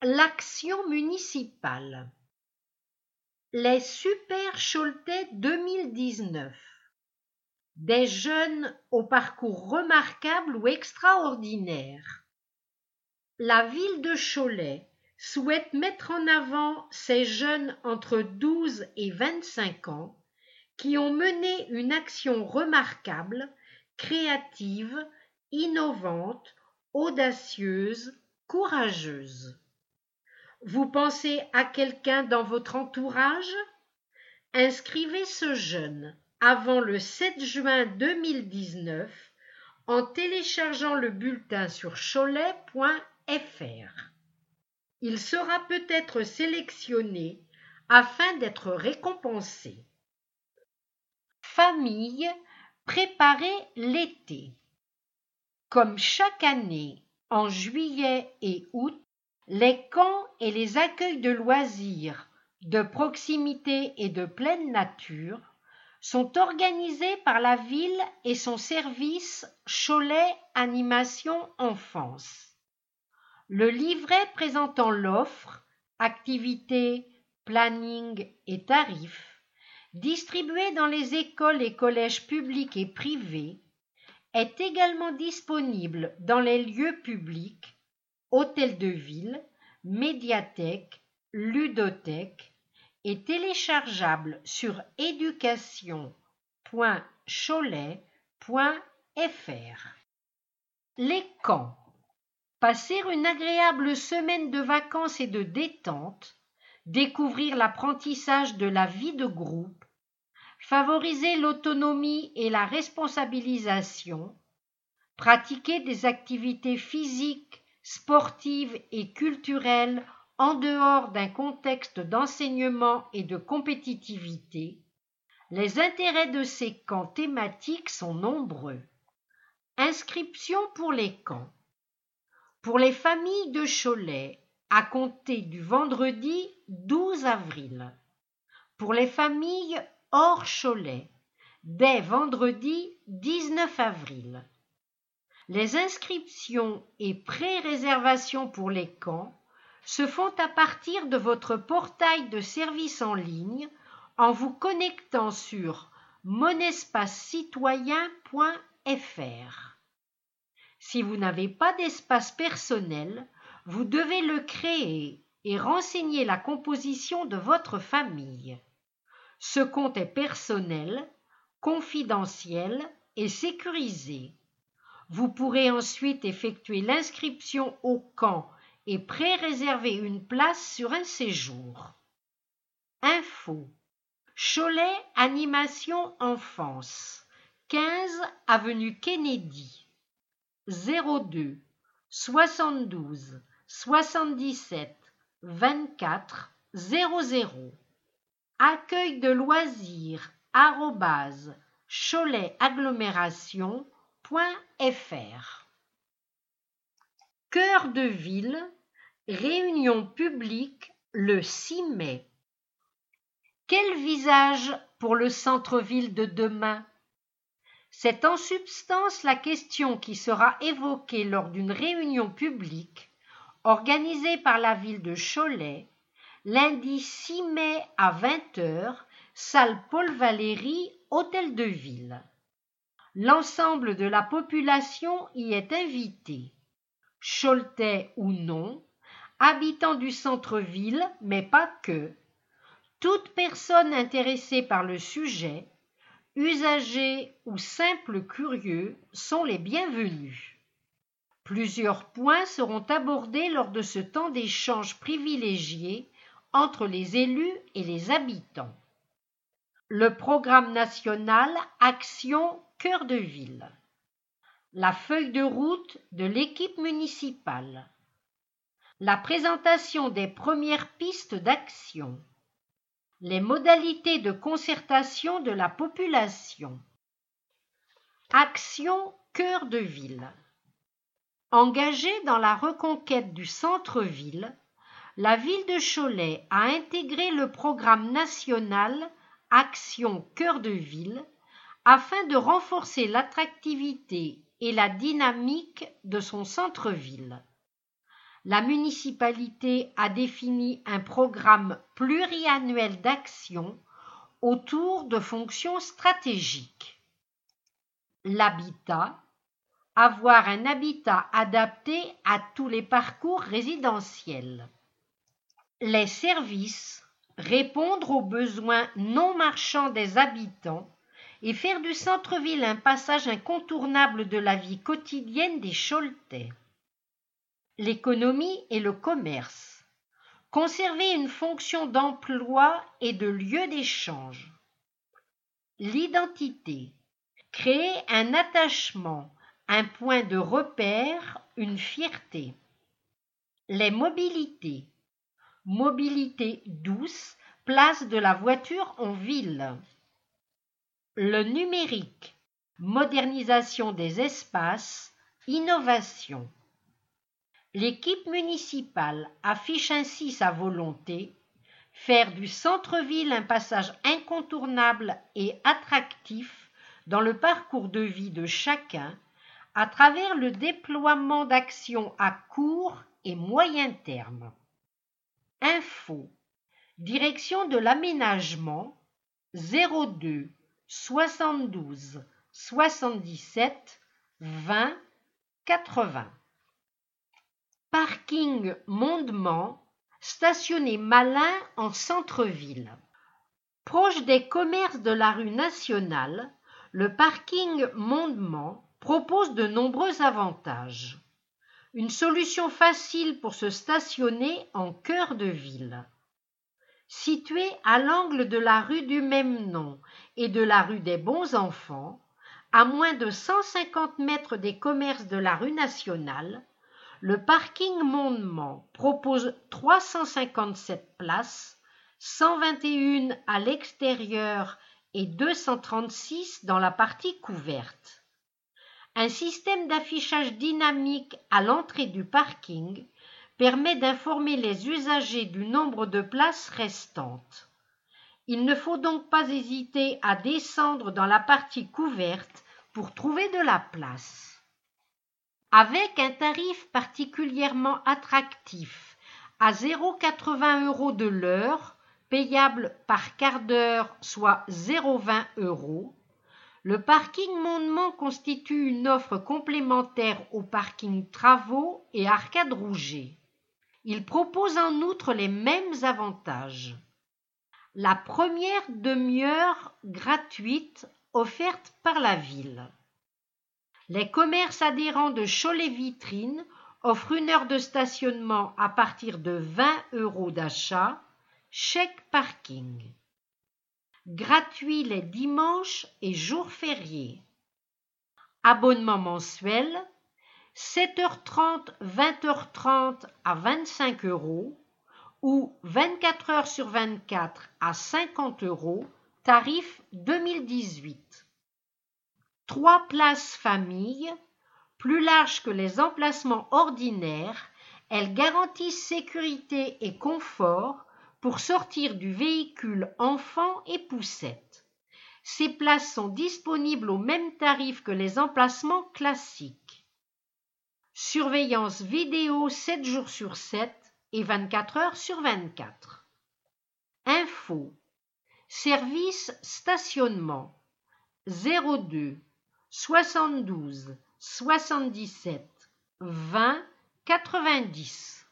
L'action municipale. Les Super Choletais 2019. Des jeunes au parcours remarquable ou extraordinaire. La ville de Cholet souhaite mettre en avant ces jeunes entre 12 et 25 ans qui ont mené une action remarquable, créative, innovante, audacieuse, courageuse. Vous pensez à quelqu'un dans votre entourage? Inscrivez ce jeune avant le 7 juin 2019 en téléchargeant le bulletin sur cholet.fr. Il sera peut-être sélectionné afin d'être récompensé. Famille, préparez l'été. Comme chaque année, en juillet et août, les camps et les accueils de loisirs, de proximité et de pleine nature sont organisés par la ville et son service Cholet Animation Enfance. Le livret présentant l'offre, activités, planning et tarifs, distribué dans les écoles et collèges publics et privés, est également disponible dans les lieux publics, hôtels de ville, médiathèques, ludothèques et téléchargeable sur éducation.cholet.fr. Les camps. Passer une agréable semaine de vacances et de détente, découvrir l'apprentissage de la vie de groupe, favoriser l'autonomie et la responsabilisation, pratiquer des activités physiques, sportives et culturelles en dehors d'un contexte d'enseignement et de compétitivité. Les intérêts de ces camps thématiques sont nombreux. Inscription pour les camps. Pour les familles de Cholet, à compter du vendredi 12 avril. Pour les familles hors Cholet, dès vendredi 19 avril. Les inscriptions et pré-réservations pour les camps se font à partir de votre portail de service en ligne en vous connectant sur monespacecitoyen.fr. Si vous n'avez pas d'espace personnel, vous devez le créer et renseigner la composition de votre famille. Ce compte est personnel, confidentiel et sécurisé. Vous pourrez ensuite effectuer l'inscription au camp et pré-réserver une place sur un séjour. Info. Cholet Animation Enfance, 15 avenue Kennedy, 02 72 77 24 00. Accueil de loisirs @cholet-agglomération.fr. Cœur de ville, réunion publique le 6 mai. Quel visage pour le centre-ville de demain? C'est en substance la question qui sera évoquée lors d'une réunion publique organisée par la ville de Cholet, lundi 6 mai à 20h, salle Paul Valéry, hôtel de ville. L'ensemble de la population y est invité, Choletais ou non, habitants du centre-ville, mais pas que. Toute personne intéressée par le sujet, usagers ou simples curieux, sont les bienvenus. Plusieurs points seront abordés lors de ce temps d'échange privilégié entre les élus et les habitants. Le programme national Action Cœur de Ville. La feuille de route de l'équipe municipale. La présentation des premières pistes d'action. Les modalités de concertation de la population. Action Cœur de Ville. Engagée dans la reconquête du centre-ville, la ville de Cholet a intégré le programme national Action Cœur de Ville afin de renforcer l'attractivité et la dynamique de son centre-ville. La municipalité a défini un programme pluriannuel d'action autour de fonctions stratégiques. L'habitat, avoir un habitat adapté à tous les parcours résidentiels. Les services, répondre aux besoins non marchands des habitants et faire du centre-ville un passage incontournable de la vie quotidienne des Choletais. L'économie et le commerce, conserver une fonction d'emploi et de lieu d'échange. L'identité, créer un attachement, un point de repère, une fierté. Les mobilités, mobilité douce, place de la voiture en ville. Le numérique, modernisation des espaces, innovation. L'équipe municipale affiche ainsi sa volonté, faire du centre-ville un passage incontournable et attractif dans le parcours de vie de chacun à travers le déploiement d'actions à court et moyen terme. Info. Direction de l'aménagement 02 72 77 20 80. Parking Mondement, stationné Malin en centre-ville. Proche des commerces de la rue Nationale, le parking Mondement propose de nombreux avantages. Une solution facile pour se stationner en cœur de ville. Situé à l'angle de la rue du même nom et de la rue des Bons Enfants, à moins de 150 mètres des commerces de la rue Nationale, le parking Mondement propose 357 places, 121 à l'extérieur et 236 dans la partie couverte. Un système d'affichage dynamique à l'entrée du parking permet d'informer les usagers du nombre de places restantes. Il ne faut donc pas hésiter à descendre dans la partie couverte pour trouver de la place. Avec un tarif particulièrement attractif à 0,80 € de l'heure, payable par quart d'heure, soit 0,20 €, le parking Mondement constitue une offre complémentaire au parking Travaux et Arcade Rouget. Il propose en outre les mêmes avantages. La première demi-heure gratuite offerte par la ville. Les commerces adhérents de Cholet-Vitrine offrent 1 heure de stationnement à partir de 20 € d'achat, chèque parking. Gratuit les dimanches et jours fériés. Abonnement mensuel 7h30, 20h30 à 25 € ou 24 heures sur 24 à 50 €, tarif 2018. 3 places famille, plus larges que les emplacements ordinaires, elles garantissent sécurité et confort pour sortir du véhicule enfant et poussette. Ces places sont disponibles au même tarif que les emplacements classiques. Surveillance vidéo 7 jours sur 7 et 24 heures sur 24. Info. Service stationnement 02 72 77 20 90.